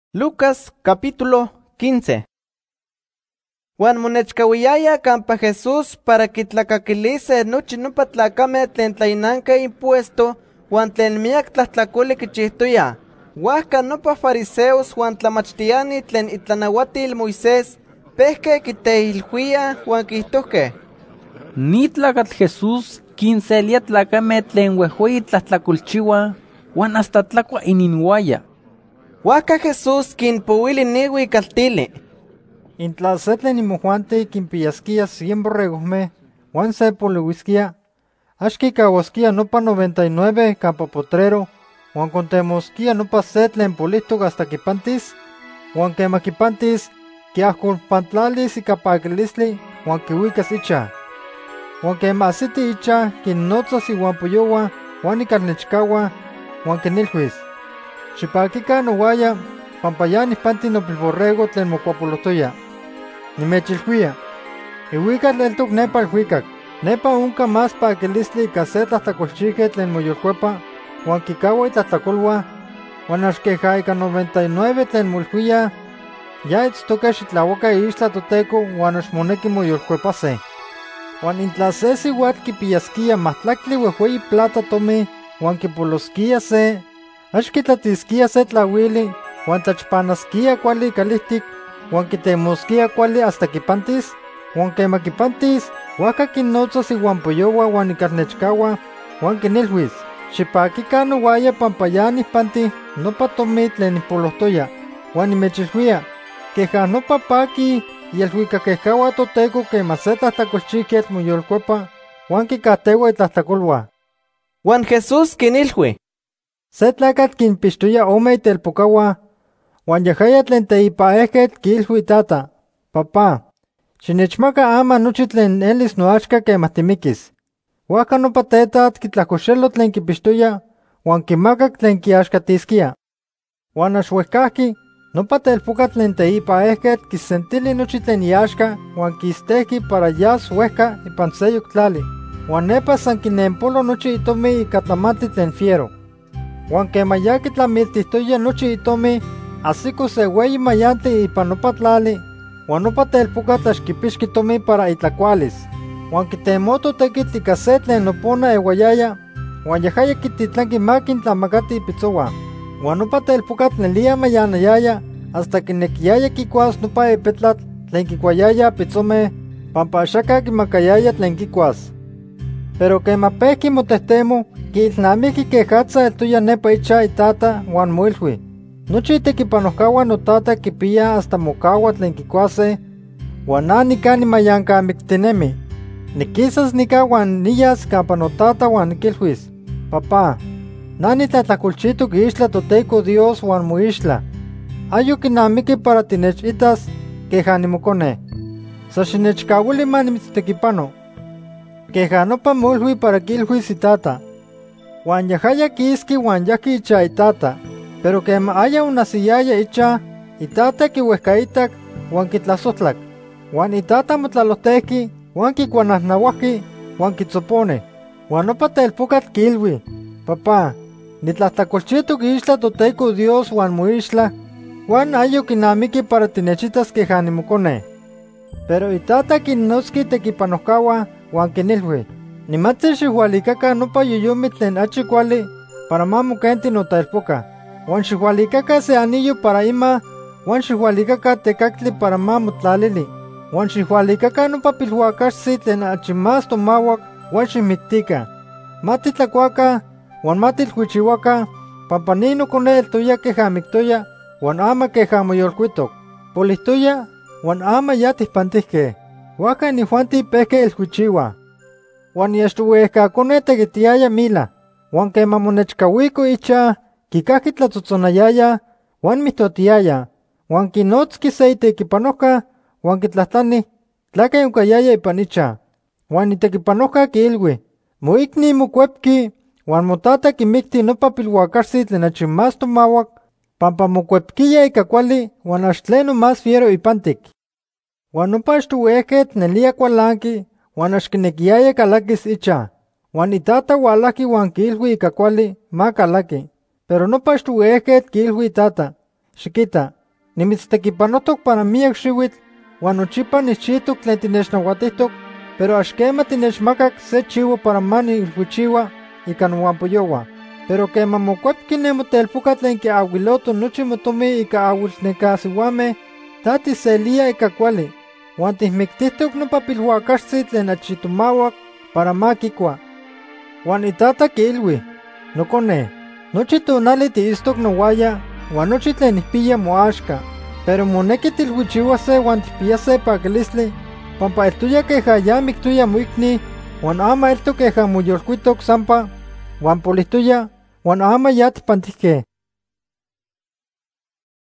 Lucas capítulo 15. Juan monechcahuiyaya campa Jesús para quitlacakilise nochi nopa tlacame tlen tlainanca impuesto huan tlen miak tlahtlacoli quichihtoya. Huajca nopa fariseos huan tlamachtiani tlen itlanauatil Moisés pehque quiteilhuia huan quihtohque: Ni tlacatl Jesús quinselia tlacame tlen huehueyi tlahtlacolchiua huan hasta tlacua ininhuaya. Huajca Jesús quinpouili nihui caltili: Intla se tlen imojuanti quinpiyasquia 100 borregojmeh huan se poliuisquia, axquicauasquia nopa 99 campa potrero, huan contemosquia nopa se tlen polihtoc hasta quipantis, huan quema quipantis, quiahcolpantlalis ica paquilistli huan quihuicas icha. Huan quema ahsiti icha, quinnotzas iuanpoyoua huan icalnechcaua, huan quinilhuis: Xipaquica nowaya, pampa ya nihpanti nopilborrego tlen mocuapolotoya. Nimechilhuia, ihuical eltoc nepa ilhuicac, nepa onca más paquilistli ica se tlahtlacolchique tlen moyolcuepa, huan quicaua itlahtlacolua, huan axqueja ica 99 tlen moilhuia, ya itztoque xitlahuaca ixtla toteco huan axmoneki moyolcuepase. Huan intla se siuatl quipiyasquia mahtlactli huehueyi plata tomi, huan quipolosquia se, axquitlatisquia se tlauili, huan tlachpanasquia cuali calihtic, huan quitemosquia cuali hasta quipantis, huan quema quipantis, huajca quinnotzas iuanpoyoua huan icalnechcaua, huan quinilhuis: Xipaquica nowaya pampa ya nihpanti nopa tomi tlen nihpolohtoya. Huan nimechilhuia, queja nopa paqui ielhuicaquehcaua toteco quema se tlahtlacolchiquetl moyolcuepa, huan quicahtoua itlahtlacoluan. Huan Jesús quinilhui: Se tlacatl quinpixtoya ome itelpocauan, huan yahaya tlen teipaehquetl quilhui tata: Papá, xinechmaca ama nochi tlen elis noaxca quemah timiquis. Huajca nopa tetat quitlahcoxelo tlen quipixtoya, huan quimacac tlen quiaxcatisquia. Huan axuehcahqui, nopa telpocatl tlen teipaehquetl quisentili nochi tlen iaxca huan quistehqui para yas huehca ipan seyoc tlali, huan nepa san quinempolo nochi itomi ica tlamantli tlen fiero. Huan quema ya quitlamiltihtoya nochi itomi, ahsico se ueyi mayantli ipan nopa tlali, huan nopa telpocatl axquipixqui tomi para itlacualis. Huan quitemoto tequitl ica se tlen nopona euayaya, huan yahaya quititlanqui ma quintlamacati ipitzouan. Huan nopa telpocatl nelia mayanayaya hasta quinequiyaya quicuas nopa epetlatl tlen quicuayaya pitzomeh, pampa axaca quimacayaya tlen quicuas. Pero quema pehqui motehtemo, quiilnamiqui quejatza eltoya nepa icha itata huan moilhui: Nochi itequipanojcahuan notata quipia hasta mocaua tlen quicuase, huan na nica nimayancamictinemi. Niquisas nica huan niyas campa notata huan niquilhuis: Papá, na nitlahtlacolchitoc ixtla toteco Dios huan moixtla. Ayo quinamiqui para tinechitas queja nimocone. Sa xinechcauili ma nimitztequipano. Queja nopa moilhui para quilhuis itata. Huan yahaya quisqui huan yahqui icha itata. Pero quema haya onasiyaya icha, itata quihuehcaitac huan quitlasohtlac. Huan itata motlalohtehqui huan quicuanahnauahqui huan quitzopone. Huan nopa telpocatl quilhui: Papá, nitlahtlacolchitoc ixtla toteco Dios huan moixtla, huan ayo quinamiqui para tinechitas queja nimocone. Pero itata quinnotzqui tequipanojcahuan huan quinilhui: Nimatzi xihualicaca nopa yoyomi tlen achi cuali para ma moquenti notelpoca, huan xihualicaca se anillo para ima, huan xihualicaca tecactli para ma motlalili, huan xihualicaca nopa pilhuacaxtzi tlen achi más tomauac, huan ximictica. Ma titlacuaca huan ma tilhuichihuaca, pampa ni nocone eltoya queja mictoya, huan ama queja moyolcuitoc. Polihtoya huan ama ya tihpantihque. Huajca inihuanti pehque ilhuichihuah. Huan iaxtouehcacone tequitiaya mila, huan quema monechcahuico icha, quicahqui tlatzotzonayaya, huan mihtotiaya, huan quinotzqui se itequipanojca, huan quitlahtlani tlaque oncayaya ipan icha. Huan itequipanojca quilhui: Moicni mocuepqui, huan motata quimicti nopa pilhuacaxtzi tlen achi más tomauac, pampa mocuepquiya ica cuali huan axtleno más fiero ipantic. Huan nopa axtouehquetl nelia cualanqui, huan axquinequiyaya calaquis icha. Huan itata hualahqui huan quilhui ica cuali ma calaqui. Pero nopa axtouehquetl quilhui itata: Xiquita, Nimitztequipanotok para miak xiuitl, huan nochipa nichihtok tlen tinechnauatihtok, pero axquema tinechmakak se chivo para manilhuichiua ika noampoyoua. Pero quema mocuepki nemotelpoca tlen quiahuiloto nochi motomi ika auilnecasiuameh, ta tiselia ika cuali, huan tihmictihtok nopa pilhuacaxtzi tlen achitomauac para makicua. Huan itata quiilui: Nocone, nochi tonali tiistok nowaya, huan nochi tlen nihpiya moaxka, pero moneki tilhuichiuase huan tihpiyase pakilistli, pampa eltoya queja ya mictoya moicni, huan ama elto queja moyolcuitok sampa, huan polihtoya, huan ama ya tipantihque.